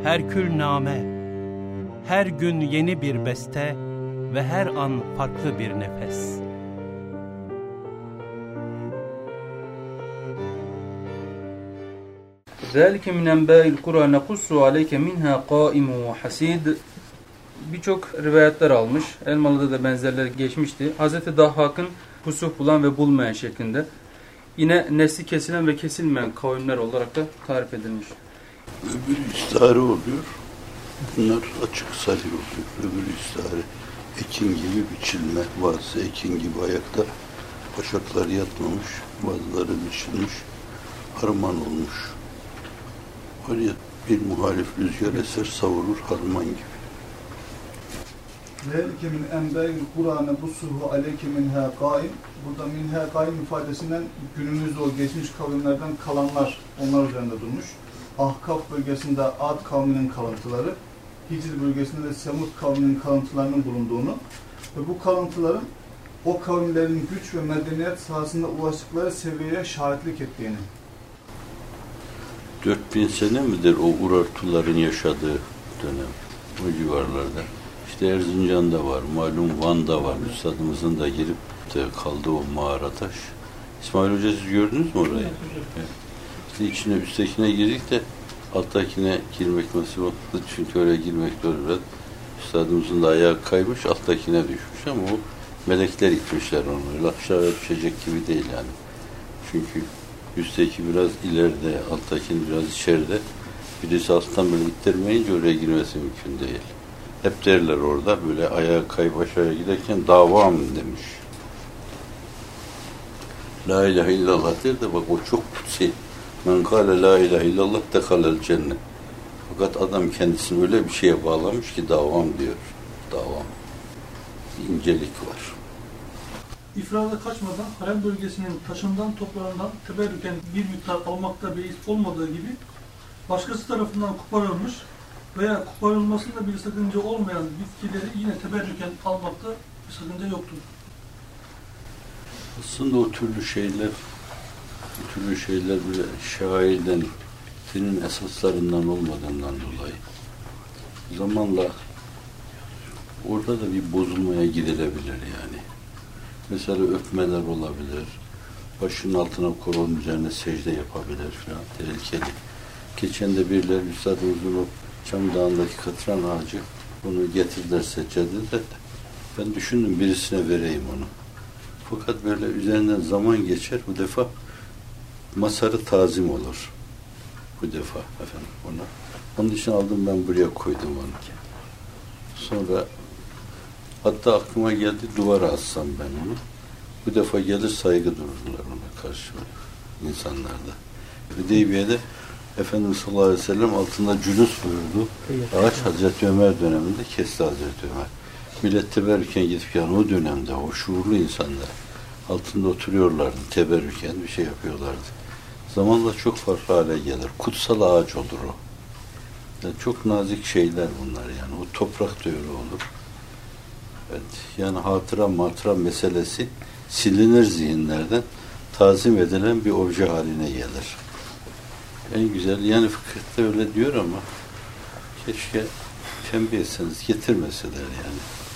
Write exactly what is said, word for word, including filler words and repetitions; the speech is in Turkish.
herkülname, her gün yeni bir beste ve her an farklı bir nefes. ذَٰلِكَ مِنْ اَنْبَاءِ الْقُرَى نَقُصُّ عَلَيْكَ مِنْهَا قَائِمٌ وَحَسِيدٌ. Birçok rivayetler almış. Elmalı'da da benzerleri geçmişti. Hazreti Dahhak'ın kusuf bulan ve bulmayan şeklinde. Yine nesli kesilen ve kesilmeyen kavimler olarak da tarif edilmiş. Öbürü istihare oluyor. Bunlar açık sarı oluyor. Öbürü istihare. Ekin gibi biçilme. Bazısı ekin gibi ayakta. Başaklar yatmamış. Bazıları biçilmiş. Harman olmuş. Var ya, bir muhalif rüzgar eser savurur harman gibi. ذَلِكَ مِنْ اَنْبَاءِ الْقُرَى نَقُصُّهُ عَلَيْكَ مِنْهَا قَائِمٌ. Burada minha kaim ifadesinden günümüzde o geçmiş kavimlerden kalanlar onlar üzerinde durmuş. Ahkaf bölgesinde Ad kavminin kalıntıları, Hicr bölgesinde de Semud kavminin kalıntılarının bulunduğunu ve bu kalıntıların o kavimlerin güç ve medeniyet sahasında ulaştıkları seviyeye şahitlik ettiğini. Dört bin sene midir o Urartuların yaşadığı dönem, o civarlarda? İşte Erzincan'da var, malum Van'da var. Üstadımızın da girip de kaldığı o mağara taş. İsmail Hoca, siz gördünüz mü orayı? Evet. İşte içine, üsttekine girdik de alttakine girmek nasip olmadı. Çünkü oraya girmek zor biraz. Üstadımızın da ayağı kaymış, alttakine düşmüş ama o melekler itmişler onu. Öyle aşağıya düşecek gibi değil yani. Çünkü üstteki biraz ileride, alttakinin biraz içeride. Birisi alttan böyle ittirmeyince oraya girmesi mümkün değil. Hep derler orada böyle ayağa kayıp aşağıya giderken davam demiş. La ilahe illallah der de bak o çok kutsi. Men kâle la ilahe illallah dehalel cennet. Fakat adam kendisini öyle bir şeye bağlamış ki davam diyor. Davam. Bir incelik var. İfrada kaçmadan harem bölgesinin taşından, toprağından teberrüken bir miktar almakta beis olmadığı gibi başkası tarafından koparılmış veya koparılmasında bir sakınca olmayan bitkileri yine teberrüken almakta bir sakınca yoktur. Aslında o türlü şeyler, o türlü şeyler böyle şairden, senin esaslarından olmadığından dolayı zamanla orada da bir bozulmaya gidilebilir yani. Mesela öpmeler olabilir, başının altına koronun üzerine secde yapabilir falan, tehlikeli. Geçen de birileri Üstadımızın o Çam Dağı'ndaki katran ağacı, bunu getirdiler seccadede de ben düşündüm birisine vereyim onu. Fakat böyle üzerinden zaman geçer, bu defa masarı tazim olur. Bu defa efendim ona. Onun için aldım ben buraya koydum onu. Sonra hatta aklıma geldi duvara assam ben onu. Bu defa gelir saygı dururlar ona karşı insanlarda. Hüdeybiye'de Efendimiz sallallahu aleyhi ve sellem altında cülüs buyurdu. Ağaç Hazreti Ömer döneminde kesti Hazreti Ömer. Millet teberrüken gidip yani o dönemde o şuurlu insanlar altında oturuyorlardı, teberrüken bir şey yapıyorlardı. Zamanla çok farklı hale gelir. Kutsal ağaç olur o. Yani çok nazik şeyler bunlar yani. O toprak da öyle olur. Evet. Yani hatıra matıra meselesi silinir zihinlerden, tazim edilen bir obje haline gelir. En güzel, yani fıkıhta öyle diyor ama keşke tembih etseniz, getirmeseler yani.